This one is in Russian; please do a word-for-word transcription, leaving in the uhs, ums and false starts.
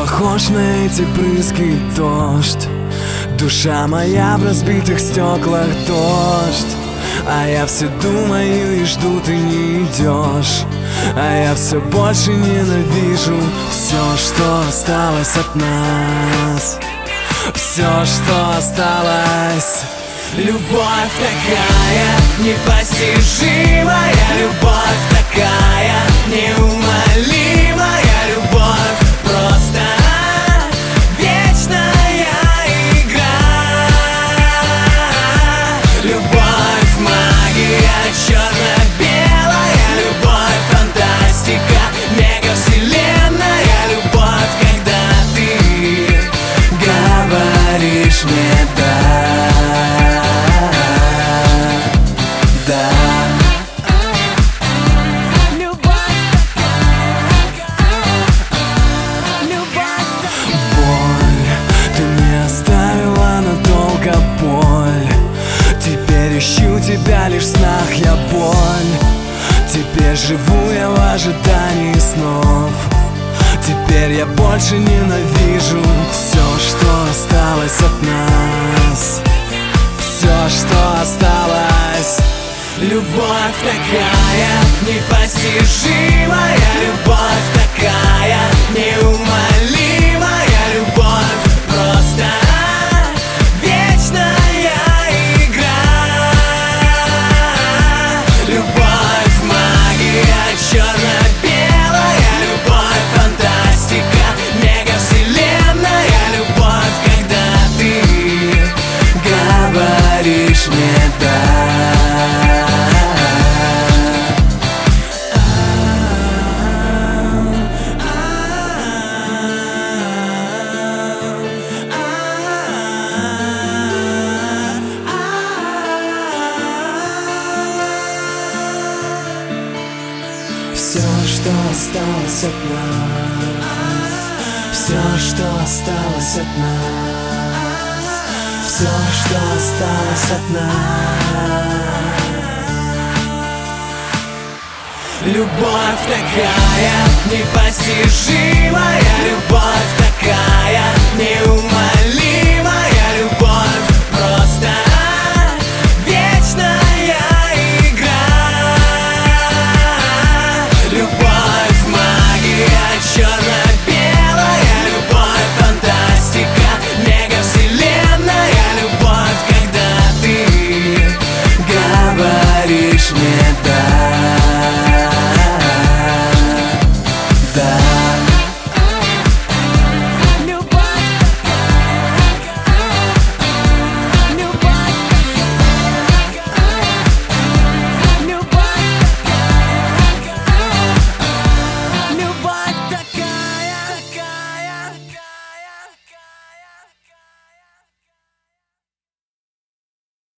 похож на эти брызги дождь. Душа моя в разбитых стеклах дождь. А я все думаю и жду, ты не идешь. А я все больше ненавижу все, что осталось от нас. Все, что осталось. Любовь такая непостижимая, любовь такая неумолимая, любовь просто вечная игра. Любовь магия черно-белая, любовь фантастика, мегавселенная, любовь, когда ты говоришь мне да. Ищу тебя лишь в снах, я боль. Теперь живу я в ожидании снов. Теперь я больше ненавижу все, что осталось от нас. Все, что осталось. Любовь такая непостижимая, любовь такая неумолимая, любовь просто черно-белая, любовь фантастика, мегавселенная, любовь, когда ты говоришь мне да. Все, что осталось от нас, все, что осталось от нас, все, что осталось от нас. Любовь такая непостижимая, любовь такая неумолимая.